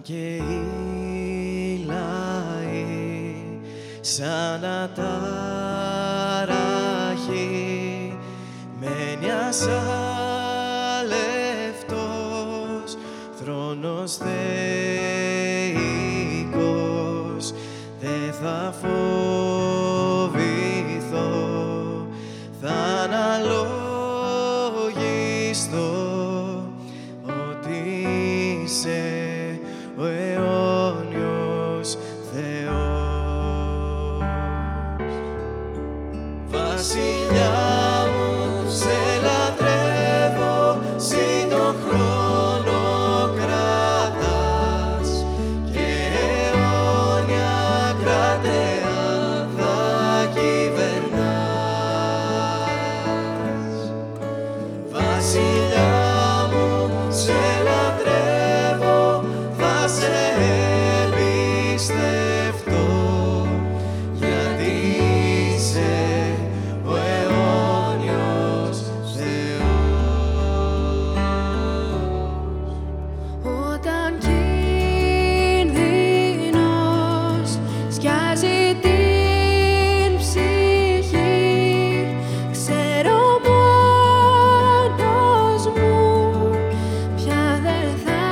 και οι λαοί σαν ατάραχοι μένει ασάλευτος θρόνος θεϊκός. Δε θα φοβηθώ, θα αναλογιστώ ότι είσαι ο αιώνιος Θεός. Βασιλιά μου, σε λατρεύω, συ τον χρόνο κρατάς και αιώνια κρατεά θα κυβερνάς. Βασιλιά μου, σε λατρεύω, θα σε εμπιστευτώ, γιατί είσαι ο αιώνιος Θεός. Όταν κίνδυνος σκιάζει την ψυχή, ξέρω μόνος μου πια δεν θα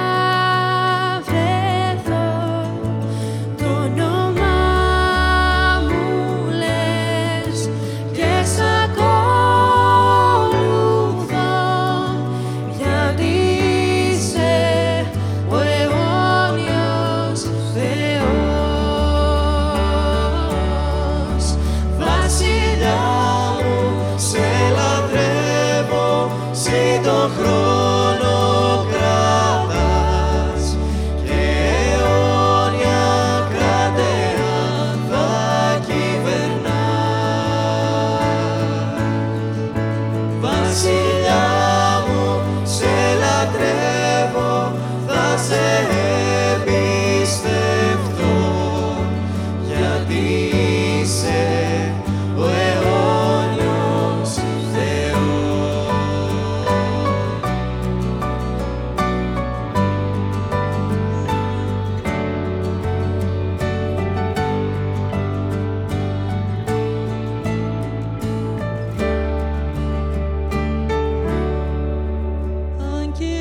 βρεθώ. Το όνομά μου λες και σ' ακολουθώ, γιατί είσαι ο αιώνιος Θεός. Βασιλιά μου, σε λατρεύω, συ τον χρόνο κρατάς και αιώνια κρατεά θα κυβερνάς. Βασιλιά μου, σε λατρεύω, θα σε εμπιστευτώ, γιατί είσαι ο αιώνιος Θεός. Αν και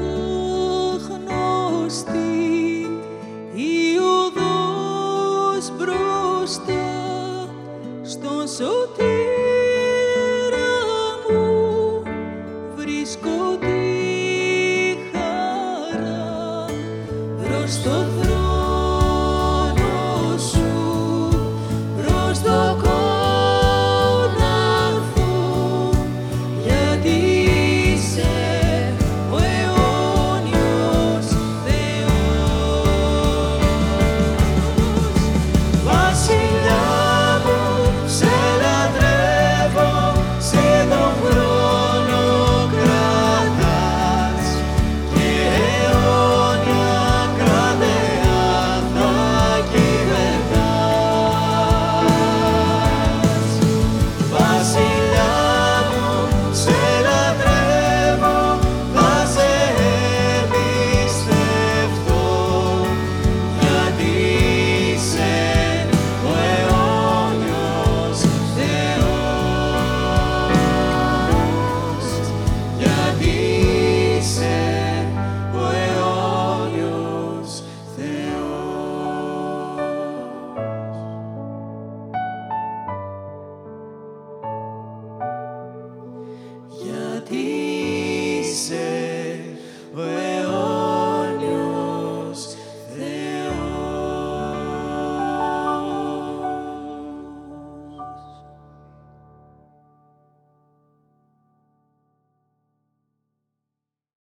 άγνωστη η οδός μπροστά, στον σωτήρα μου βρίσκω τη χαρά. Προς το